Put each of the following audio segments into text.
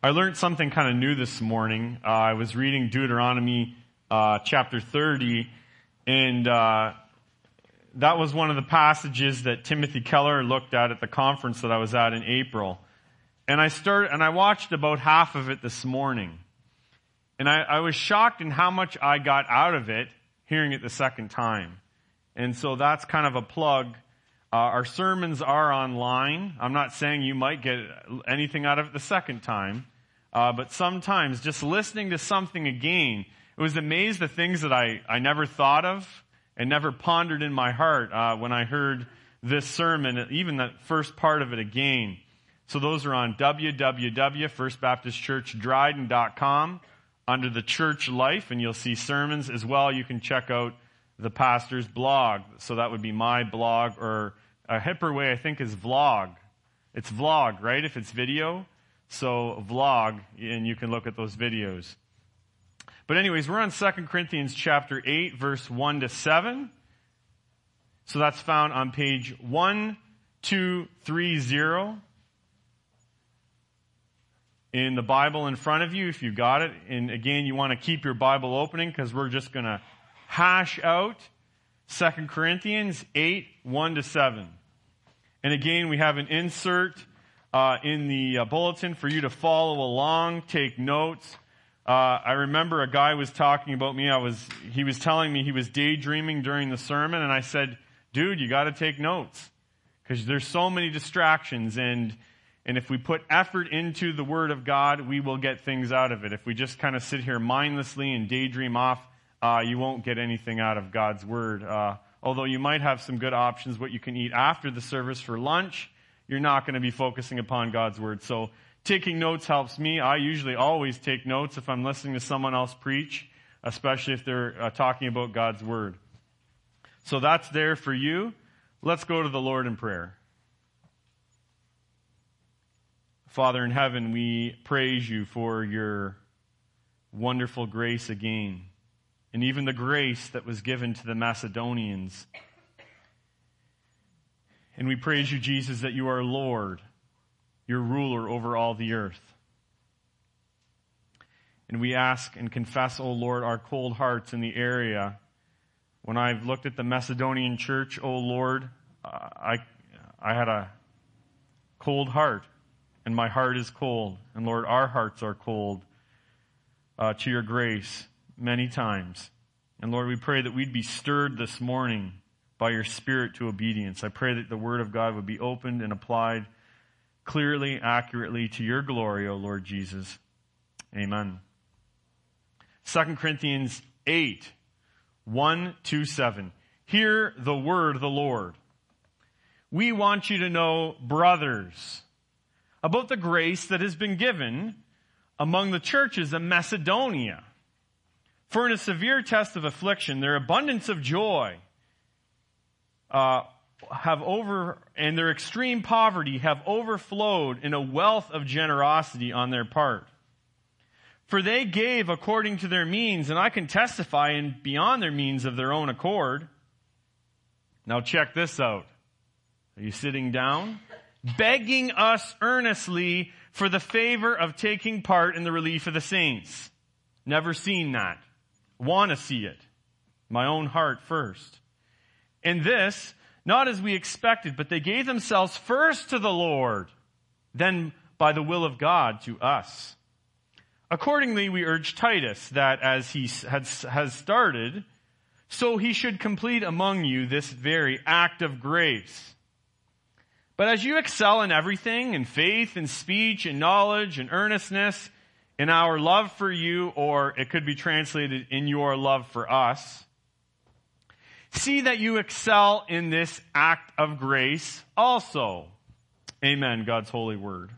I learned something kind of new this morning. I was reading Deuteronomy chapter 30, and that was one of the passages that Timothy Keller looked at the conference that I was at in April. And I watched about half of it this morning. And I was shocked in how much I got out of it hearing it the second time. And so that's kind of a plug. Our sermons are online. I'm not saying you might get anything out of it the second time. But sometimes just listening to something again, it was amazed the things that I never thought of and never pondered in my heart when I heard this sermon, even the first part of it again. So those are on www.firstbaptistchurchdryden.com under the church life, and you'll see sermons as well. You can check out the pastor's blog. So that would be my blog, or a hipper way I think is vlog. It's vlog, right? If it's video. So vlog, and you can look at those videos. But anyways, we're on 2 Corinthians chapter 8, verse 1 to 7. So that's found on page 1230 in the Bible in front of you, if you got it. And again, you want to keep your Bible opening because we're just going to hash out 2 Corinthians 8, 1 to 7. And again, we have an insert in the bulletin for you to follow along, take notes. I remember a guy was talking about me. He was telling me he was daydreaming during the sermon, and I said, dude, you got to take notes because there's so many distractions, and if we put effort into the Word of God, we will get things out of it. If we just kind of sit here mindlessly and daydream off, you won't get anything out of God's Word. Although you might have some good options, what you can eat after the service for lunch, you're not going to be focusing upon God's Word. So taking notes helps me. I usually always take notes if I'm listening to someone else preach, especially if they're talking about God's Word. So that's there for you. Let's go to the Lord in prayer. Father in heaven, we praise you for your wonderful grace again, and even the grace that was given to the Macedonians. And we praise you, Jesus, that you are Lord, your ruler over all the earth. And we ask and confess, O Lord, our cold hearts in the area. When I've looked at the Macedonian church, O Lord, I had a cold heart, and my heart is cold. And Lord, our hearts are cold to your grace many times. And Lord, we pray that we'd be stirred this morning by your Spirit to obedience. I pray that the Word of God would be opened and applied clearly, accurately to your glory, O Lord Jesus. Amen. 2 Corinthians 8, 1 to 7. Hear the word of the Lord. We want you to know, brothers, about the grace that has been given among the churches of Macedonia. For in a severe test of affliction, their abundance of joy and their extreme poverty have overflowed in a wealth of generosity on their part. For they gave according to their means, and I can testify, and beyond their means of their own accord. Now check this out. Are you sitting down? Begging us earnestly for the favor of taking part in the relief of the saints. Never seen that. Want to see it. My own heart first. And this, not as we expected, but they gave themselves first to the Lord, then by the will of God to us. Accordingly, we urge Titus that as he has started, so he should complete among you this very act of grace. But as you excel in everything, in faith, in speech, in knowledge, in earnestness, in our love for you, or it could be translated in your love for us, see that you excel in this act of grace also. Amen, God's holy word.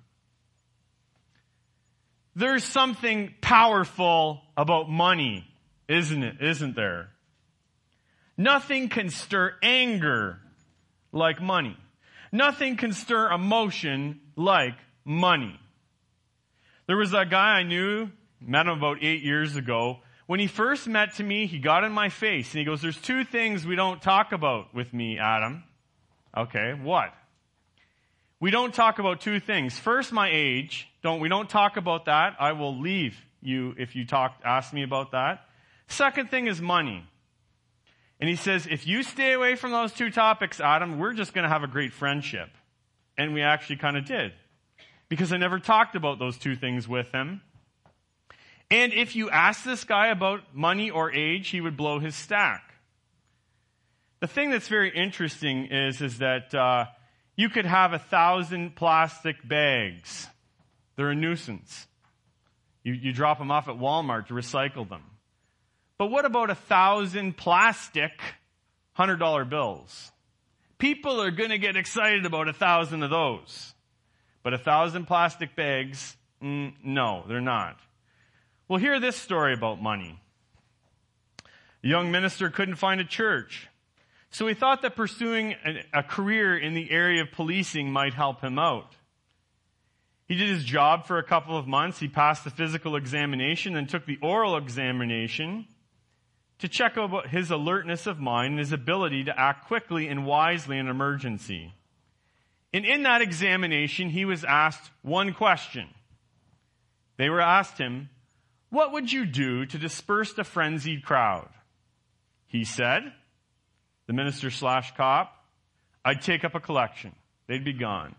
There's something powerful about money, isn't there? Nothing can stir anger like money. Nothing can stir emotion like money. There was a guy I knew, met him about 8 years ago. When he first met to me, he got in my face and he goes, there's two things we don't talk about with me, Adam. Okay, what? we don't talk about two things. First, my age. We don't talk about that. I will leave you if you ask me about that. Second thing is money. And he says, if you stay away from those two topics, Adam, we're just going to have a great friendship. And we actually kind of did. Because I never talked about those two things with him. And if you ask this guy about money or age, he would blow his stack. The thing that's very interesting is that you could have 1,000 plastic bags. They're a nuisance. You drop them off at Walmart to recycle them. But what about 1,000 plastic $100 bills? People are going to get excited about 1,000 of those. But 1,000 plastic bags, no, they're not. Well, hear this story about money. A young minister couldn't find a church. So he thought that pursuing a career in the area of policing might help him out. He did his job for a couple of months. He passed the physical examination and took the oral examination to check out his alertness of mind and his ability to act quickly and wisely in an emergency. And in that examination, he was asked one question. They were asked him, what would you do to disperse the frenzied crowd? He said, the minister/cop, I'd take up a collection. They'd be gone.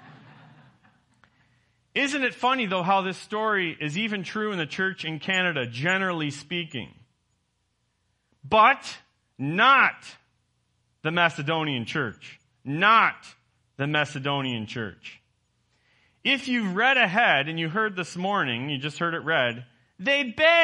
Isn't it funny, though, how this story is even true in the church in Canada, generally speaking? But not the Macedonian church. Not the Macedonian church. If you've read ahead and you heard this morning, you just heard it read, they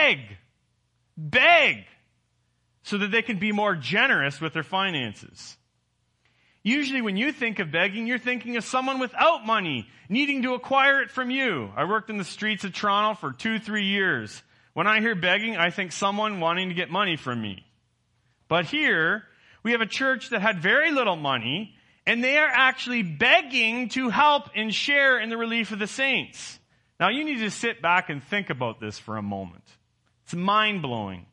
beg, so that they can be more generous with their finances. Usually when you think of begging, you're thinking of someone without money, needing to acquire it from you. I worked in the streets of Toronto for 2-3 years. When I hear begging, I think someone wanting to get money from me. But here, we have a church that had very little money, and they are actually begging to help and share in the relief of the saints. Now, you need to sit back and think about this for a moment. It's mind-blowing.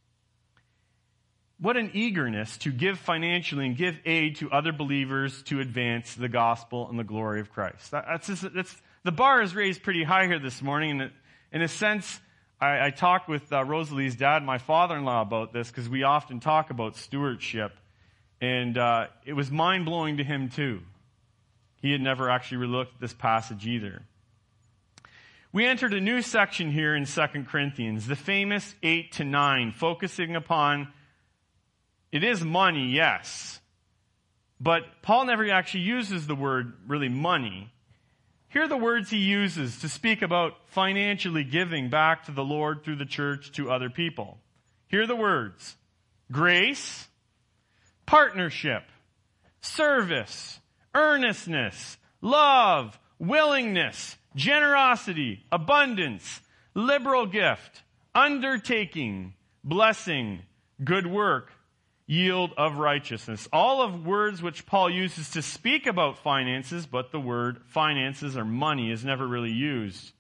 What an eagerness to give financially and give aid to other believers to advance the gospel and the glory of Christ. The bar is raised pretty high here this morning. And in a sense, I talked with Rosalie's dad, my father-in-law, about this because we often talk about stewardship. And it was mind-blowing to him too. He had never actually looked at this passage either. We entered a new section here in 2 Corinthians, the famous 8-9, focusing upon, it is money, yes. But Paul never actually uses the word, really, money. Here are the words he uses to speak about financially giving back to the Lord through the church to other people. Here are the words: grace, partnership, service, earnestness, love, willingness, generosity, abundance, liberal gift, undertaking, blessing, good work, yield of righteousness. All of words which Paul uses to speak about finances, but the word finances or money is never really used.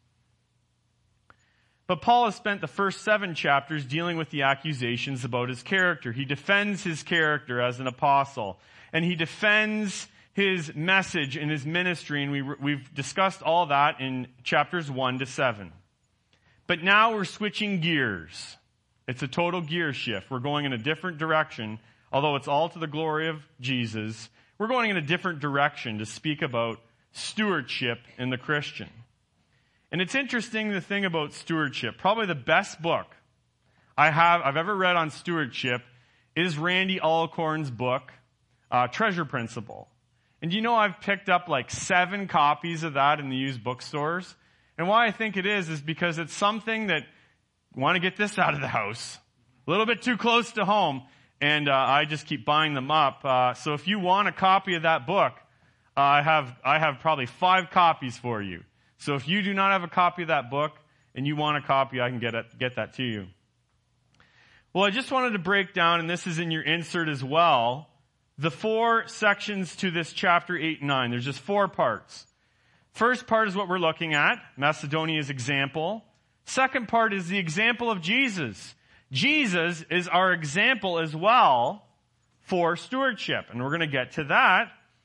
But Paul has spent the first 7 chapters dealing with the accusations about his character. He defends his character as an apostle, and he defends his message and his ministry, and we've discussed all that in chapters 1-7. But now we're switching gears. It's a total gear shift. We're going in a different direction. Although it's all to the glory of Jesus, we're going in a different direction to speak about stewardship in the Christian. And it's interesting, the thing about stewardship. Probably the best book I've ever read on stewardship is Randy Alcorn's book, Treasure Principle. And you know, I've picked up like 7 copies of that in the used bookstores. And why I think it is because it's something that want to get this out of the house. A little bit too close to home. And I just keep buying them up. So if you want a copy of that book, I have probably 5 copies for you. So if you do not have a copy of that book and you want a copy, I can get that to you. Well, I just wanted to break down, and this is in your insert as well, the 4 sections to this chapter 8-9. There's just 4 parts. First part is what we're looking at, Macedonia's example. Second part is the example of Jesus. Jesus is our example as well for stewardship, and we're going to get to that.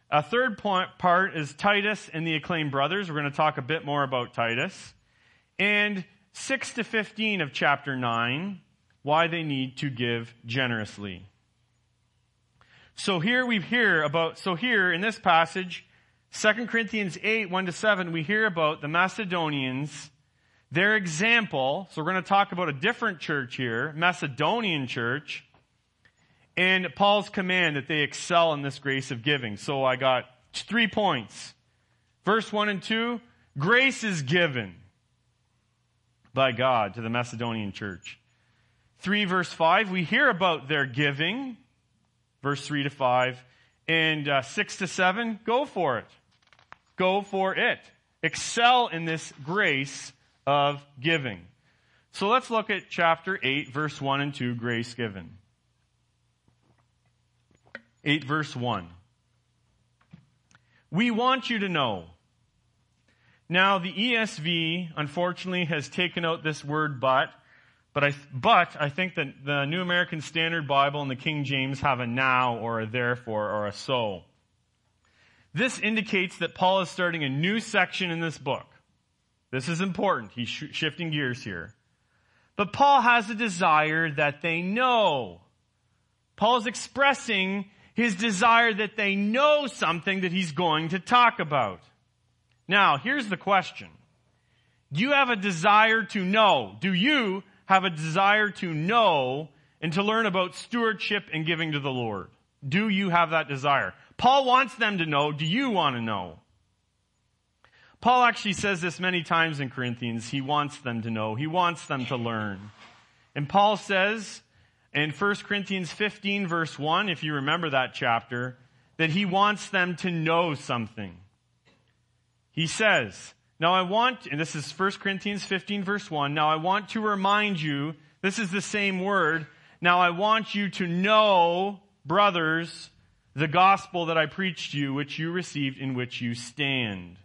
A third part is Titus and the acclaimed brothers. We're going to talk a bit more about Titus. And 6 to 15 of chapter 9, why they need to give generously. So here in this passage, 2 Corinthians 8, 1 to 7, we hear about the Macedonians, their example. So we're going to talk about a different church here, Macedonian church, and Paul's command that they excel in this grace of giving. So I got 3 points. Verse 1 and 2, grace is given by God to the Macedonian church. 3 verse 5, we hear about their giving. Verse 3 to 5. And 6 to 7, go for it. Go for it. Excel in this grace of giving. So let's look at chapter 8, verse 1 and 2, grace given. 8 verse 1. We want you to know. Now the ESV, unfortunately, has taken out this word but I think that the New American Standard Bible and the King James have a now or a therefore or a so. This indicates that Paul is starting a new section in this book. This is important. He's shifting gears here. But Paul has a desire that they know. Paul's expressing his desire that they know something that he's going to talk about. Now, here's the question. Do you have a desire to know? Do you have a desire to know and to learn about stewardship and giving to the Lord? Do you have that desire? Paul wants them to know. Do you want to know? Paul actually says this many times in Corinthians. He wants them to know. He wants them to learn. And Paul says in 1 Corinthians 15 verse 1, if you remember that chapter, that he wants them to know something. He says, now I want, and this is 1 Corinthians 15 verse 1, now I want to remind you, this is the same word, now I want you to know, brothers, the gospel that I preached to you, which you received, in which you stand.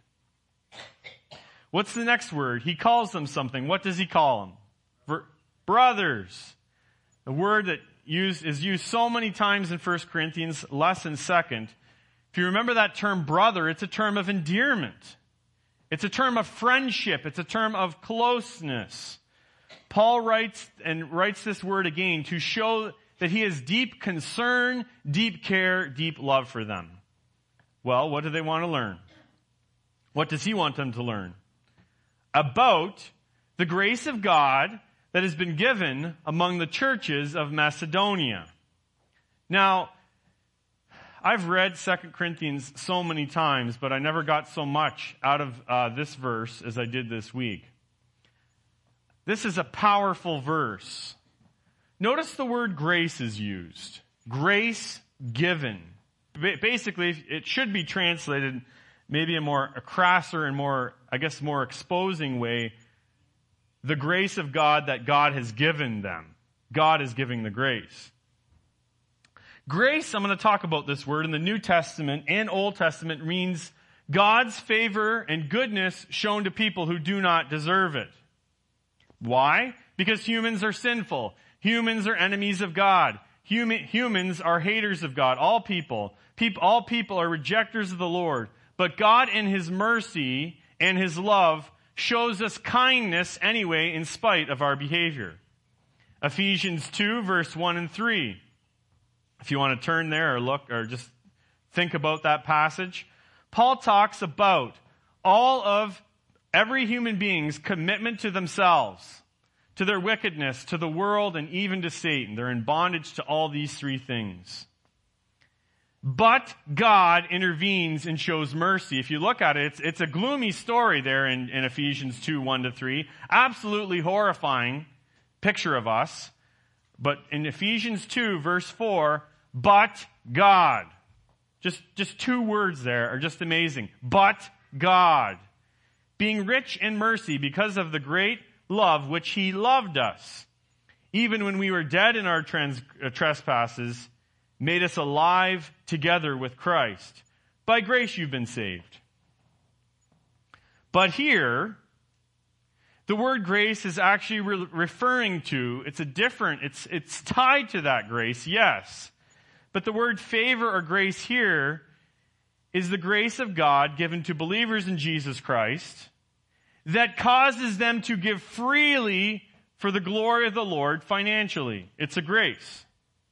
What's the next word? He calls them something. What does he call them? Brothers. A word that is used so many times in 1 Corinthians, less in 2nd. If you remember that term brother, it's a term of endearment. It's a term of friendship. It's a term of closeness. Paul writes this word again to show that he has deep concern, deep care, deep love for them. Well, what do they want to learn? What does he want them to learn? About the grace of God that has been given among the churches of Macedonia. Now, I've read 2 Corinthians so many times, but I never got so much out of this verse as I did this week. This is a powerful verse. Notice the word grace is used. Grace given. Basically, it should be translated maybe a crasser and more exposing way. The grace of God that God has given them. God is giving the grace. Grace, I'm going to talk about this word in the New Testament and Old Testament, means God's favor and goodness shown to people who do not deserve it. Why? Because humans are sinful. Humans are enemies of God. Humans are haters of God. All people are rejectors of the Lord. But God in His mercy and His love shows us kindness anyway in spite of our behavior. Ephesians 2 verse 1 and 3. If you want to turn there or look or just think about that passage, Paul talks about all of every human being's commitment to themselves, to their wickedness, to the world, and even to Satan. They're in bondage to all these three things. But God intervenes and shows mercy. If you look at it, it's a gloomy story there in Ephesians 2, 1 to 3. Absolutely horrifying picture of us. But in Ephesians 2, verse 4, but God. Just two words there are just amazing. But God. Being rich in mercy because of the great love which He loved us. Even when we were dead in our trespasses, made us alive together with Christ. By grace you've been saved. But here, the word grace is actually referring to, it's tied to that grace, yes. But the word favor or grace here is the grace of God given to believers in Jesus Christ that causes them to give freely for the glory of the Lord financially. It's a grace.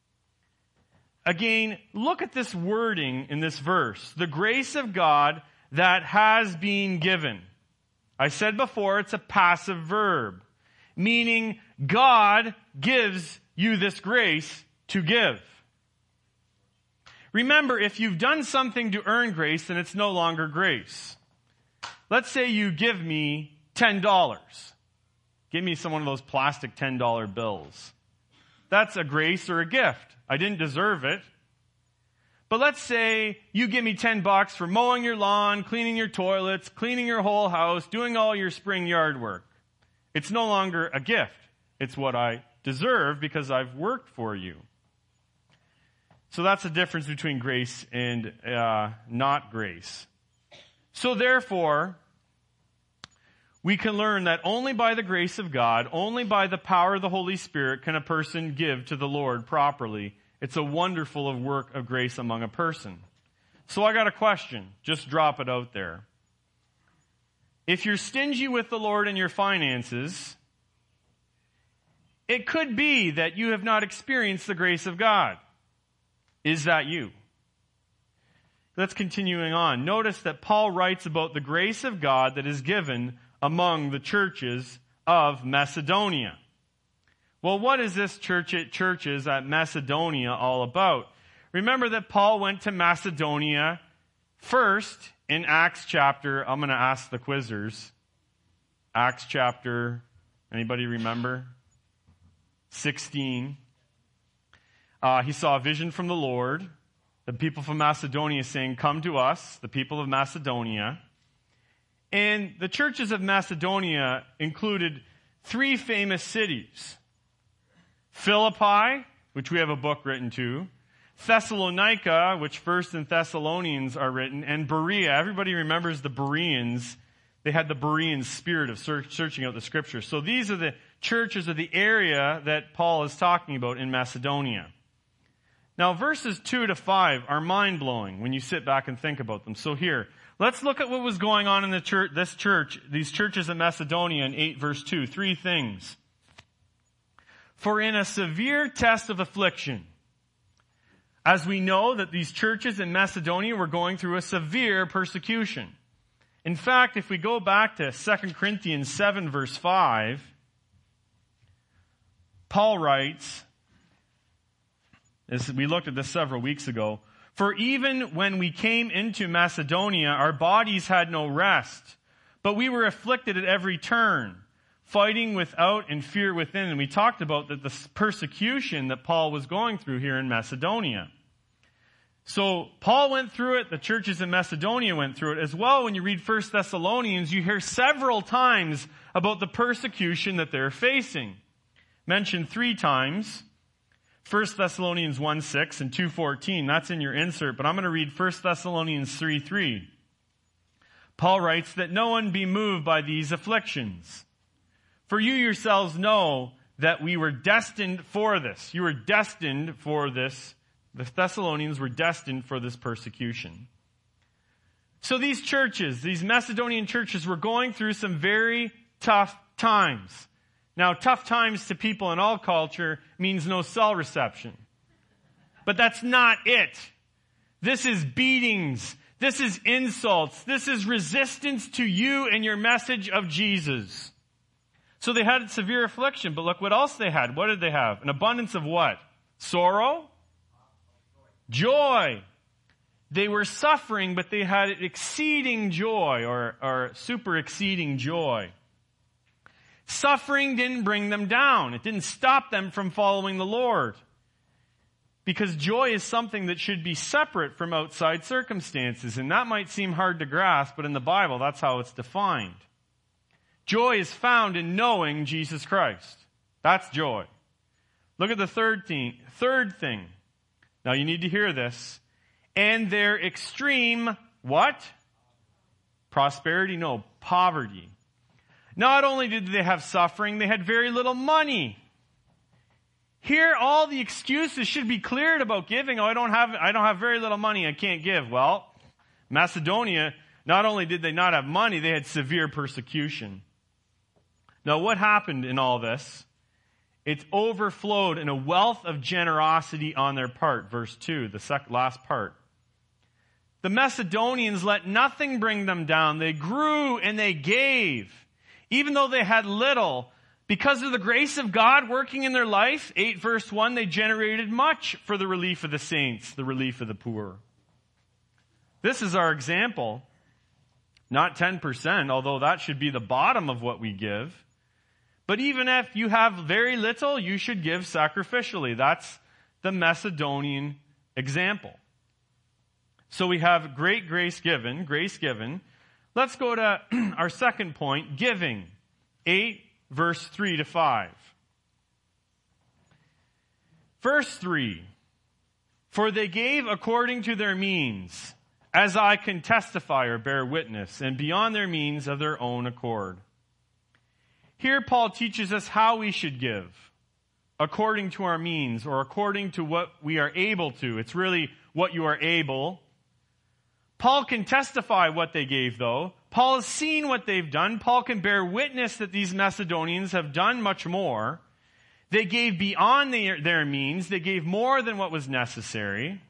Again, look at this wording in this verse. The grace of God that has been given. I said before, it's a passive verb, meaning God gives you this grace to give. Remember, if you've done something to earn grace, then it's no longer grace. Let's say you give me $10. Give me one of those plastic $10 bills. That's a grace or a gift. I didn't deserve it. But let's say you give me $10 for mowing your lawn, cleaning your toilets, cleaning your whole house, doing all your spring yard work. It's no longer a gift. It's what I deserve because I've worked for you. So that's the difference between grace and not grace. So therefore, we can learn that only by the grace of God, only by the power of the Holy Spirit can a person give to the Lord properly. It's a wonderful work of grace among a person. So I got a question. Just drop it out there. If you're stingy with the Lord in your finances, it could be that you have not experienced the grace of God. Is that you? Let's continuing on. Notice that Paul writes about the grace of God that is given among the churches of Macedonia. Well, what is this churches at Macedonia all about? Remember that Paul went to Macedonia first in Acts chapter, I'm going to ask the quizzers. Acts chapter, anybody remember? 16. He saw a vision from the Lord. The people from Macedonia saying, "Come to us," the people of Macedonia. And the churches of Macedonia included 3 famous cities. Philippi, which we have a book written to. Thessalonica, which 1st and Thessalonians are written. And Berea. Everybody remembers the Bereans. They had the Berean spirit of searching out the scriptures. So these are the churches of the area that Paul is talking about in Macedonia. Now, verses 2 to 5 are mind-blowing when you sit back and think about them. So here, let's look at what was going on in these churches in Macedonia in 8 verse 2. 3 things. For in a severe test of affliction, as we know that these churches in Macedonia were going through a severe persecution. In fact, if we go back to 2 Corinthians 7 verse 5, Paul writes, we looked at this several weeks ago, "For even when we came into Macedonia, our bodies had no rest, but we were afflicted at every turn, fighting without and fear within." And we talked about the persecution that Paul was going through here in Macedonia. So Paul went through it, the churches in Macedonia went through it as well. When you read 1 Thessalonians, you hear several times about the persecution that they're facing. Mentioned 3 times. 1 Thessalonians 1:6 and 2:14. That's in your insert, but I'm going to read 1 Thessalonians 3:3. Paul writes that no one be moved by these afflictions. For you yourselves know that we were destined for this. You were destined for this. The Thessalonians were destined for this persecution. So these churches, these Macedonian churches, were going through some very tough times. Now, tough times to people in all culture means no cell reception. But that's not it. This is beatings. This is insults. This is resistance to you and your message of Jesus. So they had severe affliction, but look what else they had. What did they have? An abundance of what? Sorrow? Joy. They were suffering, but they had exceeding joy or super exceeding joy. Suffering didn't bring them down. It didn't stop them from following the Lord. Because joy is something that should be separate from outside circumstances. And that might seem hard to grasp, but in the Bible, that's how it's defined. Joy is found in knowing Jesus Christ. That's joy. Look at the third thing. Now you need to hear this. And their extreme, what? Prosperity? No, poverty. Not only did they have suffering, they had very little money. Here, all the excuses should be cleared about giving. Oh, I don't have very little money, I can't give. Well, Macedonia, not only did they not have money, they had severe persecution. Now, what happened in all this? It overflowed in a wealth of generosity on their part. Verse 2, the last part. The Macedonians let nothing bring them down. They grew and they gave. Even though they had little, because of the grace of God working in their life, 8 verse 1, they generated much for the relief of the saints, the relief of the poor. This is our example. Not 10%, although that should be the bottom of what we give. But even if you have very little, you should give sacrificially. That's the Macedonian example. So we have great grace given. Let's go to our second point, giving. 8, verse 3 to 5. Verse 3, for they gave according to their means, as I can testify or bear witness, and beyond their means of their own accord. Here Paul teaches us how we should give, according to our means, or according to what we are able to. It's really what you are able. Paul can testify what they gave, though. Paul has seen what they've done. Paul can bear witness that these Macedonians have done much more. They gave beyond their means. They gave more than what was necessary.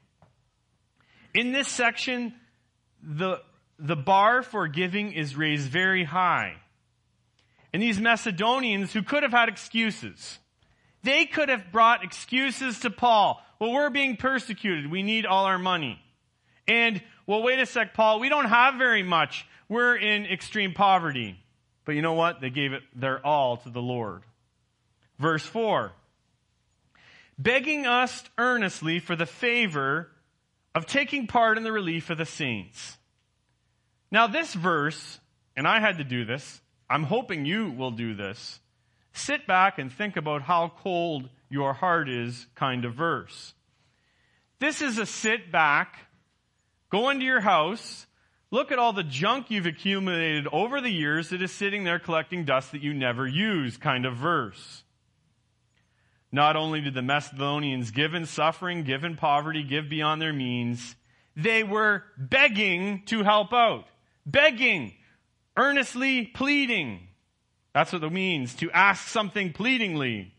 In this section, the bar for giving is raised very high. And these Macedonians, who could have had excuses, they could have brought excuses to Paul. Well, we're being persecuted. We need all our money. And, well, wait a sec, Paul, we don't have very much. We're in extreme poverty. But you know what? They gave it their all to the Lord. Verse 4, begging us earnestly for the favor of taking part in the relief of the saints. Now this verse, and I had to do this, I'm hoping you will do this. Sit back and think about how cold your heart is kind of verse. This is a sit back, go into your house, look at all the junk you've accumulated over the years that is sitting there collecting dust that you never use kind of verse. Not only did the Macedonians give in suffering, give in poverty, give beyond their means, they were begging to help out. Begging. Earnestly pleading. That's what it means, to ask something pleadingly.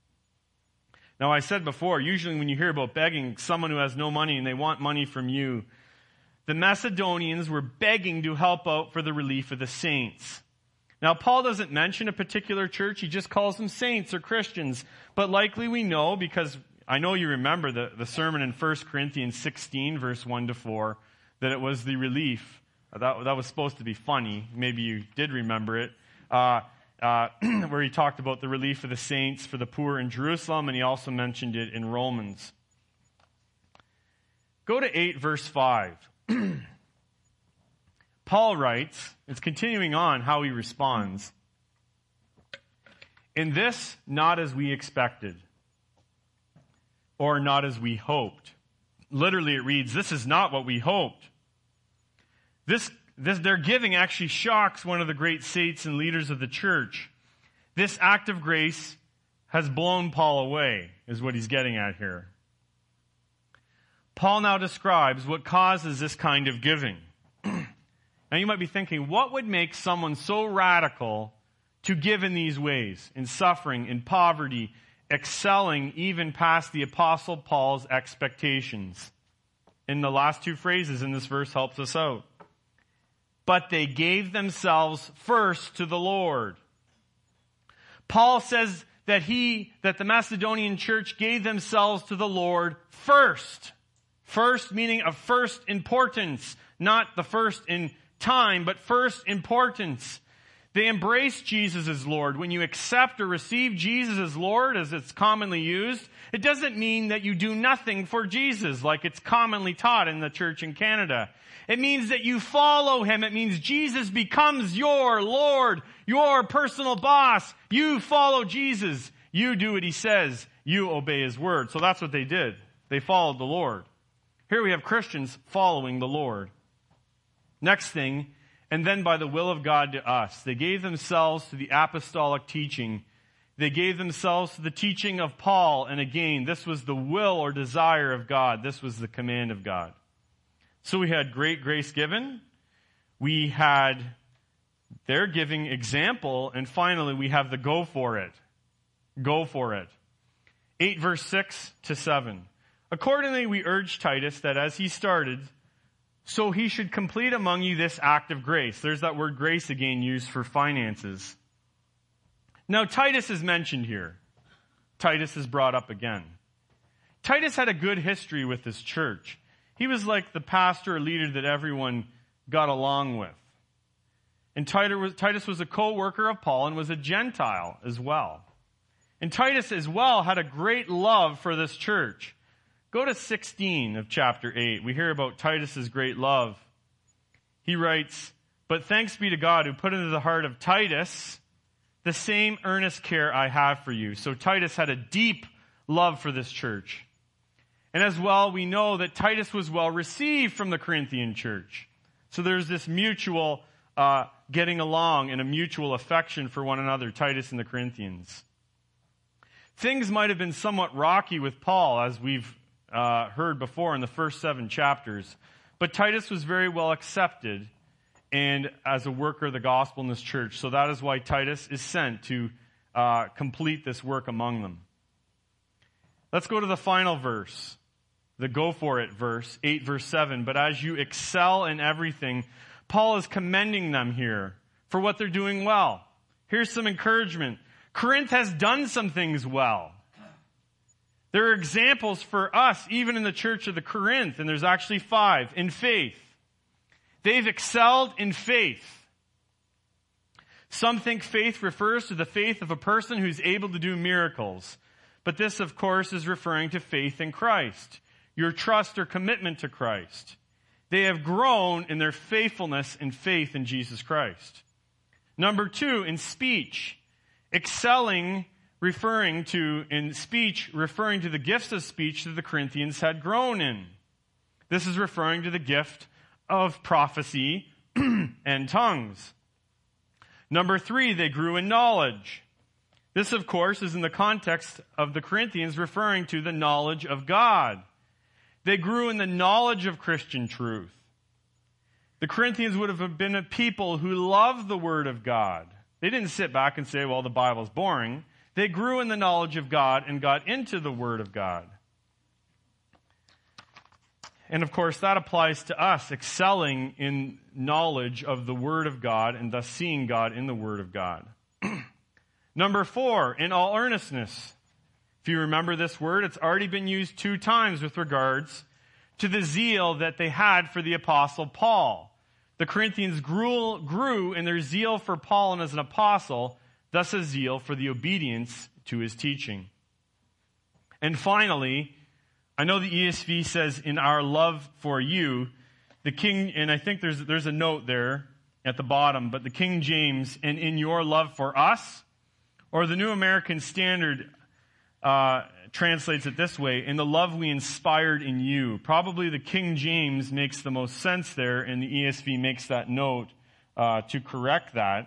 Now, I said before, usually when you hear about begging, someone who has no money and they want money from you, the Macedonians were begging to help out for the relief of the saints. Now, Paul doesn't mention a particular church. He just calls them saints or Christians. But likely we know, because I know you remember the sermon in 1 Corinthians 16, verse 1 to 4, that it was the relief. That was supposed to be funny. Maybe you did remember it. Where he talked about the relief of the saints for the poor in Jerusalem, and he also mentioned it in Romans. Go to 8, verse 5. Paul writes, it's continuing on how he responds. In this, not as we expected, or not as we hoped. Literally it reads, this is not what we hoped. Their giving actually shocks one of the great saints and leaders of the church. This act of grace has blown Paul away, is what he's getting at here. Paul now describes what causes this kind of giving. Now you might be thinking, what would make someone so radical to give in these ways, in suffering, in poverty, excelling even past the Apostle Paul's expectations? And the last two phrases in this verse helps us out. But they gave themselves first to the Lord. Paul says that the Macedonian church gave themselves to the Lord first. First meaning of first importance, not the first in time, but first importance. They embraced Jesus as Lord. When you accept or receive Jesus as Lord, as it's commonly used, it doesn't mean that you do nothing for Jesus, like it's commonly taught in the church in Canada. It means that you follow Him. It means Jesus becomes your Lord, your personal boss. You follow Jesus. You do what He says. You obey His word. So that's what they did. They followed the Lord. Here we have Christians following the Lord. Next thing, and then by the will of God to us. They gave themselves to the apostolic teaching. They gave themselves to the teaching of Paul. And again, this was the will or desire of God. This was the command of God. So we had great grace given. We had their giving example. And finally, we have the go for it. Go for it. 8 verse 6 to 7. Accordingly, we urge Titus that as he started, so he should complete among you this act of grace. There's that word grace again used for finances. Now, Titus is mentioned here. Titus is brought up again. Titus had a good history with this church. He was like the pastor or leader that everyone got along with. And Titus was a co-worker of Paul and was a Gentile as well. And Titus as well had a great love for this church. Go to 16 of chapter 8. We hear about Titus's great love. He writes, "But thanks be to God who put into the heart of Titus the same earnest care I have for you." So Titus had a deep love for this church. And as well, we know that Titus was well received from the Corinthian church. So there's this mutual getting along and a mutual affection for one another, Titus and the Corinthians. Things might have been somewhat rocky with Paul, as we've heard before in the first 7 chapters. But Titus was very well accepted and as a worker of the gospel in this church. So that is why Titus is sent to complete this work among them. Let's go to the final verse, the go for it verse, 8 verse 7. "But as you excel in everything," Paul is commending them here for what they're doing well. Here's some encouragement. Corinth has done some things well. There are examples for us, even in the church of the Corinth, and there's actually 5, in faith. They've excelled in faith. Some think faith refers to the faith of a person who's able to do miracles. But this, of course, is referring to faith in Christ, your trust or commitment to Christ. They have grown in their faithfulness and faith in Jesus Christ. Number 2, in speech. Excelling referring to the gifts of speech that the Corinthians had grown in. This is referring to the gift of prophecy and tongues. Number 3, they grew in knowledge. This, of course, is in the context of the Corinthians referring to the knowledge of God. They grew in the knowledge of Christian truth. The Corinthians would have been a people who loved the Word of God. They didn't sit back and say, well, the Bible's boring. They grew in the knowledge of God and got into the Word of God. And of course, that applies to us, excelling in knowledge of the Word of God and thus seeing God in the Word of God. Number 4, in all earnestness. If you remember this word, it's already been used 2 times with regards to the zeal that they had for the Apostle Paul. The Corinthians grew in their zeal for Paul and as an apostle, thus a zeal for the obedience to his teaching. And finally, I know the ESV says, "in our love for you," the King, and I think there's a note there at the bottom, but the King James, "and in your love for us," or the New American Standard translates it this way, "in the love we inspired in you." Probably the King James makes the most sense there, and the ESV makes that note to correct that.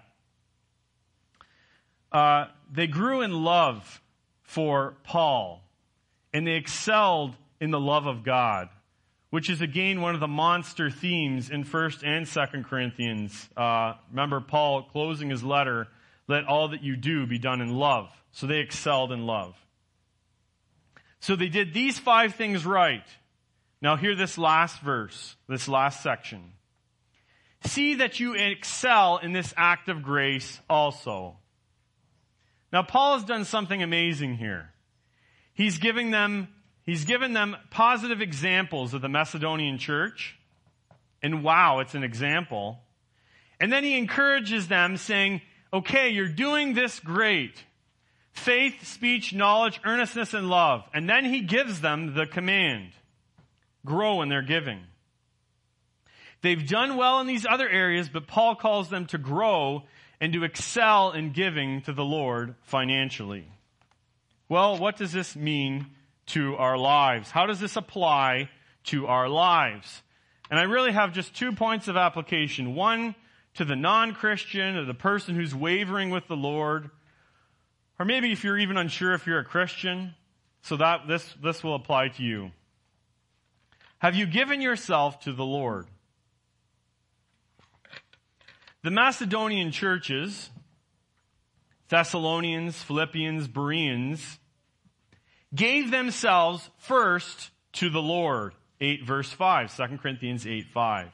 They grew in love for Paul, and they excelled in the love of God, which is again one of the monster themes in 1 and 2 Corinthians. Remember Paul closing his letter, "Let all that you do be done in love." So they excelled in love. So they did these 5 things right. Now hear this last verse, this last section. "See that you excel in this act of grace also." Now Paul has done something amazing here. He's given them positive examples of the Macedonian church. And wow, it's an example. And then he encourages them saying, okay, you're doing this great. Faith, speech, knowledge, earnestness, and love. And then he gives them the command. Grow in their giving. They've done well in these other areas, but Paul calls them to grow and to excel in giving to the Lord financially. Well, what does this mean to our lives? How does this apply to our lives? And I really have just 2 points of application. One to the non-Christian, or the person who's wavering with the Lord, or maybe if you're even unsure if you're a Christian, so that this will apply to you. Have you given yourself to the Lord? The Macedonian churches, Thessalonians, Philippians, Bereans, gave themselves first to the Lord. 8 verse 5, 2 Corinthians 8:5.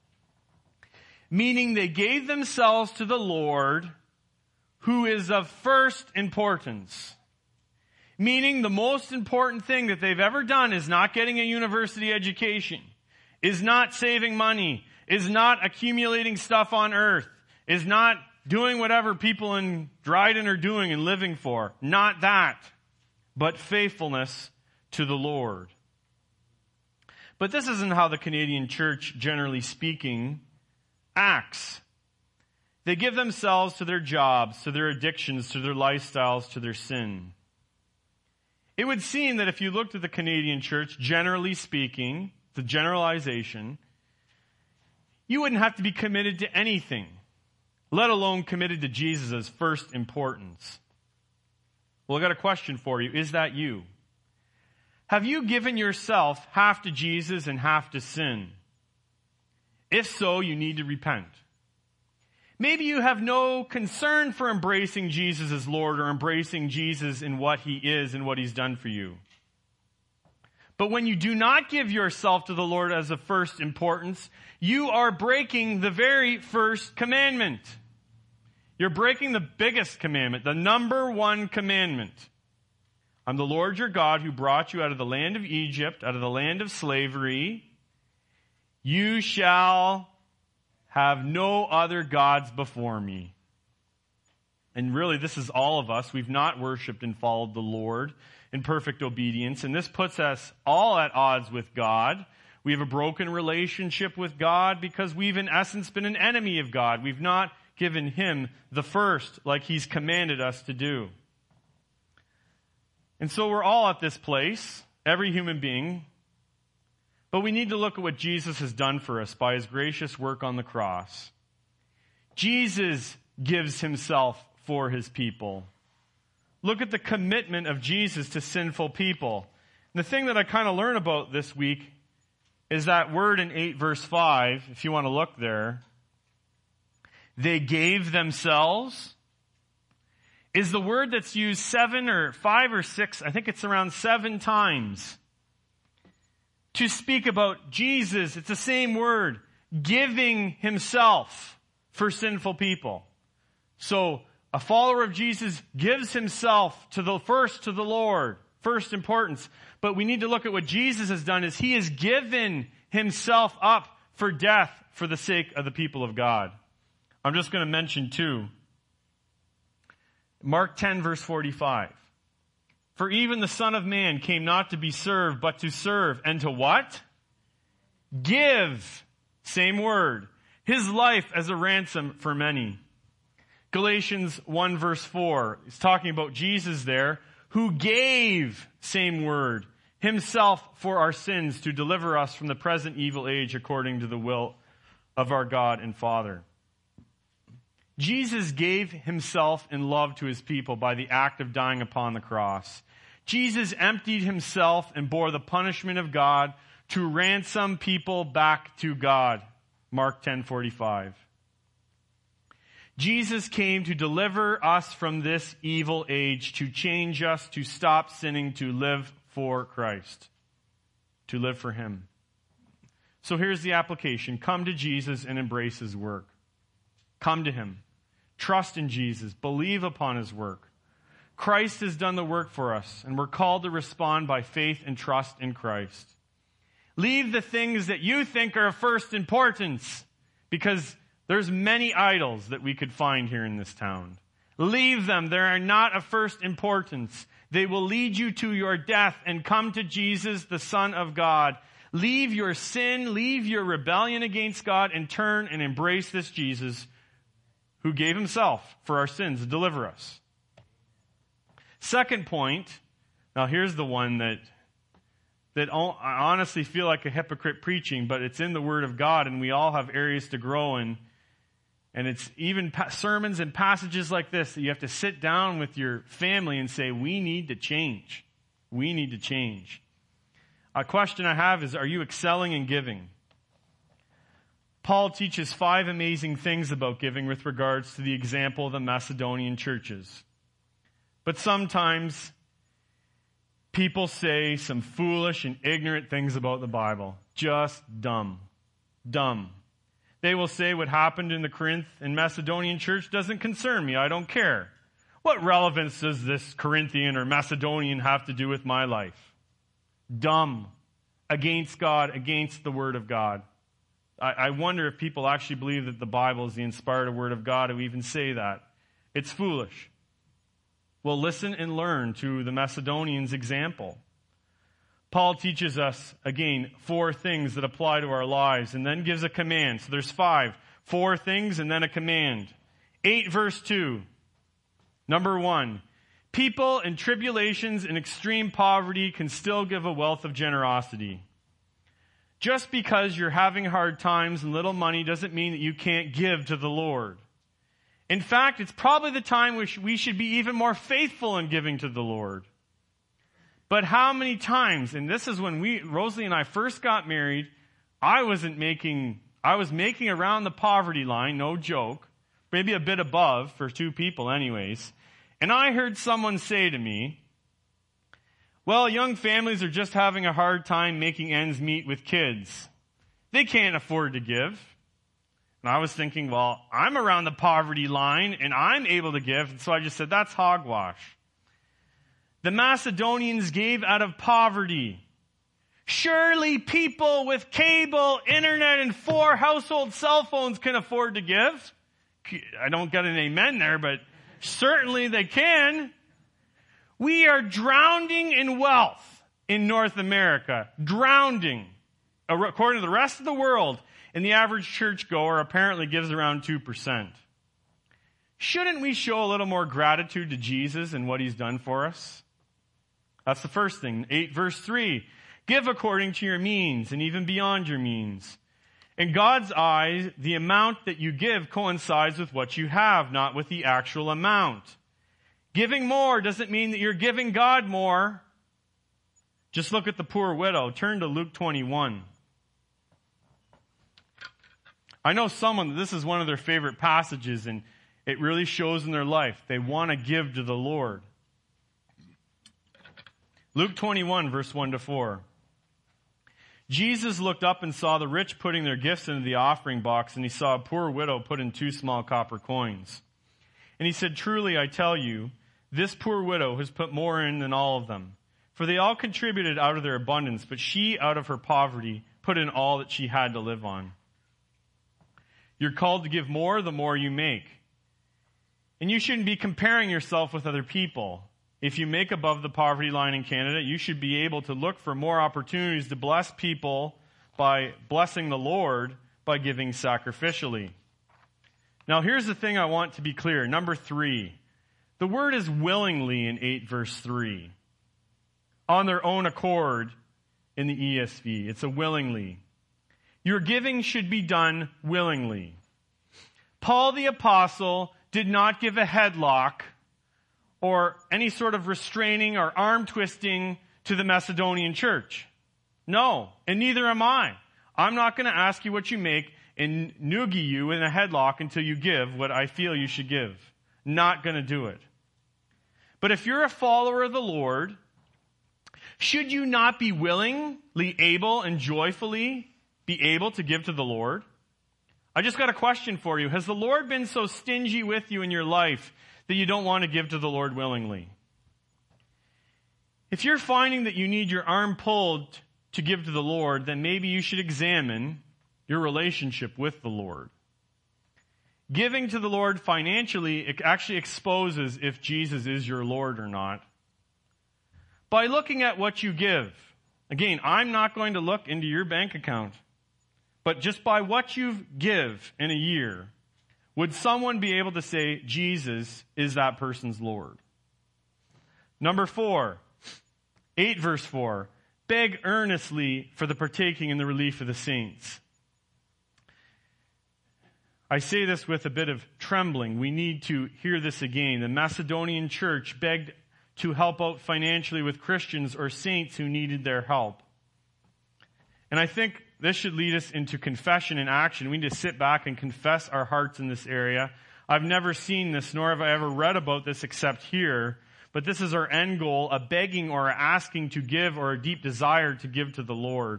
Meaning they gave themselves to the Lord, who is of first importance. Meaning the most important thing that they've ever done is not getting a university education, is not saving money, is not accumulating stuff on earth, is not doing whatever people in Dryden are doing and living for. Not that, but faithfulness to the Lord. But this isn't how the Canadian church, generally speaking, acts. They give themselves to their jobs, to their addictions, to their lifestyles, to their sin. It would seem that if you looked at the Canadian church, generally speaking, the generalization, you wouldn't have to be committed to anything, let alone committed to Jesus as first importance. Well, I got a question for you. Is that you? Have you given yourself half to Jesus and half to sin? If so, you need to repent. Maybe you have no concern for embracing Jesus as Lord or embracing Jesus in what He is and what He's done for you. But when you do not give yourself to the Lord as of first importance, you are breaking the very first commandment. You're breaking the biggest commandment, the number one commandment. I'm the Lord your God who brought you out of the land of Egypt, out of the land of slavery. You shall have no other gods before me. And really, this is all of us. We've not worshiped and followed the Lord in perfect obedience. And this puts us all at odds with God. We have a broken relationship with God because we've in essence been an enemy of God. We've not given Him the first like He's commanded us to do. And so we're all at this place, every human being. But we need to look at what Jesus has done for us by His gracious work on the cross. Jesus gives Himself for His people. Look at the commitment of Jesus to sinful people. And the thing that I kind of learned about this week is that word in 8 verse 5, if you want to look there. They gave themselves is the word that's used 7 or 5 or 6, I think it's around 7 times. To speak about Jesus, it's the same word, giving Himself for sinful people. So, a follower of Jesus gives himself to the Lord, first importance. But we need to look at what Jesus has done is He has given Himself up for death for the sake of the people of God. I'm just going to mention 2. Mark 10 verse 45. For even the Son of Man came not to be served, but to serve. And to what? Give. Same word. His life as a ransom for many. Galatians 1 verse 4 is talking about Jesus there, who gave, same word, Himself for our sins to deliver us from the present evil age according to the will of our God and Father. Jesus gave Himself in love to His people by the act of dying upon the cross. Jesus emptied Himself and bore the punishment of God to ransom people back to God. Mark 10:45. Jesus came to deliver us from this evil age, to change us, to stop sinning, to live for Christ, to live for Him. So here's the application. Come to Jesus and embrace His work. Come to Him. Trust in Jesus. Believe upon His work. Christ has done the work for us, and we're called to respond by faith and trust in Christ. Leave the things that you think are of first importance, because there's many idols that we could find here in this town. Leave them. They are not of first importance. They will lead you to your death, and come to Jesus, the Son of God. Leave your sin, leave your rebellion against God, and turn and embrace this Jesus who gave Himself for our sins to deliver us. Second point, now here's the one that I honestly feel like a hypocrite preaching, but it's in the Word of God, and we all have areas to grow in. And it's even sermons and passages like this that you have to sit down with your family and say, we need to change. We need to change. A question I have is, are you excelling in giving? Paul teaches 5 amazing things about giving with regards to the example of the Macedonian churches. But sometimes people say some foolish and ignorant things about the Bible. Just dumb. Dumb. They will say what happened in the Corinth and Macedonian church doesn't concern me. I don't care. What relevance does this Corinthian or Macedonian have to do with my life? Dumb. Against God, against the Word of God. I wonder if people actually believe that the Bible is the inspired Word of God who even say that. It's foolish. Well, listen and learn to the Macedonians' example. Paul teaches us, again, 4 things that apply to our lives and then gives a command. So there's 5. 4 things and then a command. 8 verse 2. Number 1. People in tribulations and extreme poverty can still give a wealth of generosity. Just because you're having hard times and little money doesn't mean that you can't give to the Lord. In fact, it's probably the time which we should be even more faithful in giving to the Lord. But how many times, and this is when Rosalie and I first got married, I was making around the poverty line, no joke, maybe a bit above for 2 people anyways. And I heard someone say to me, well, young families are just having a hard time making ends meet with kids. They can't afford to give. And I was thinking, well, I'm around the poverty line and I'm able to give. And so I just said, that's hogwash. The Macedonians gave out of poverty. Surely people with cable, internet, and 4 household cell phones can afford to give. I don't get an amen there, but certainly they can. We are drowning in wealth in North America. Drowning. According to the rest of the world, and the average churchgoer apparently gives around 2%. Shouldn't we show a little more gratitude to Jesus and what He's done for us? That's the first thing. 8 verse 3. Give according to your means and even beyond your means. In God's eyes, the amount that you give coincides with what you have, not with the actual amount. Giving more doesn't mean that you're giving God more. Just look at the poor widow. Turn to Luke 21. I know someone, this is one of their favorite passages, and it really shows in their life. They want to give to the Lord. Luke 21, verse 1 to 4. Jesus looked up and saw the rich putting their gifts into the offering box, and He saw a poor widow put in 2 small copper coins. And He said, truly, I tell you, this poor widow has put more in than all of them. For they all contributed out of their abundance, but she, out of her poverty, put in all that she had to live on. You're called to give more the more you make. And you shouldn't be comparing yourself with other people. If you make above the poverty line in Canada, you should be able to look for more opportunities to bless people by blessing the Lord by giving sacrificially. Now here's the thing I want to be clear. Number 3. The word is willingly in 8 verse 3. On their own accord in the ESV. It's a willingly. Your giving should be done willingly. Paul the Apostle did not give a headlock or any sort of restraining or arm twisting to the Macedonian church. No, and neither am I. I'm not going to ask you what you make and noogie you in a headlock until you give what I feel you should give. Not going to do it. But if you're a follower of the Lord, should you not be willingly able and joyfully be able to give to the Lord? I just got a question for you. Has the Lord been so stingy with you in your life that you don't want to give to the Lord willingly? If you're finding that you need your arm pulled to give to the Lord, then maybe you should examine your relationship with the Lord. Giving to the Lord financially, it actually exposes if Jesus is your Lord or not. By looking at what you give. Again, I'm not going to look into your bank account. But just by what you give in a year, would someone be able to say Jesus is that person's Lord? Number 4, 8 verse 4, beg earnestly for the partaking in the relief of the saints. I say this with a bit of trembling. We need to hear this again. The Macedonian church begged to help out financially with Christians or saints who needed their help. And I think this should lead us into confession and action. We need to sit back and confess our hearts in this area. I've never seen this, nor have I ever read about this except here. But this is our end goal, a begging or asking to give or a deep desire to give to the Lord.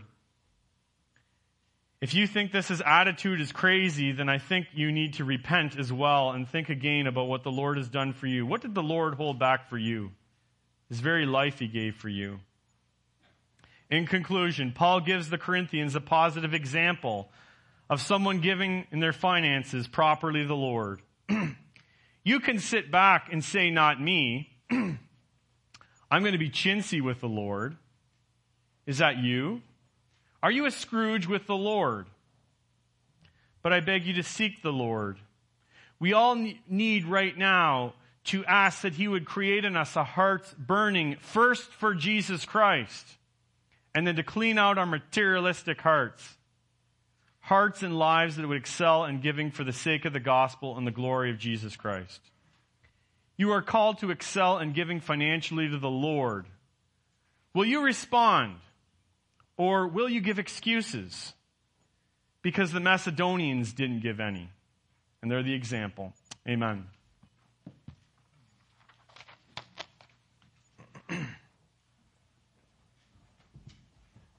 If you think this attitude is crazy, then I think you need to repent as well and think again about what the Lord has done for you. What did the Lord hold back for you? His very life he gave for you. In conclusion, Paul gives the Corinthians a positive example of someone giving in their finances properly to the Lord. You can sit back and say, not me. I'm going to be chintzy with the Lord. Is that you? Are you a Scrooge with the Lord? But I beg you to seek the Lord. We all need right now to ask that he would create in us a heart burning first for Jesus Christ, and then to clean out our materialistic hearts. Hearts and lives that would excel in giving for the sake of the gospel and the glory of Jesus Christ. You are called to excel in giving financially to the Lord. Will you respond? Or will you give excuses? Because the Macedonians didn't give any. And they're the example. Amen.